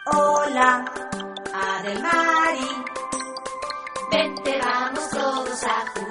Hola, Adel Mari. Vente, vamos todos a jugar.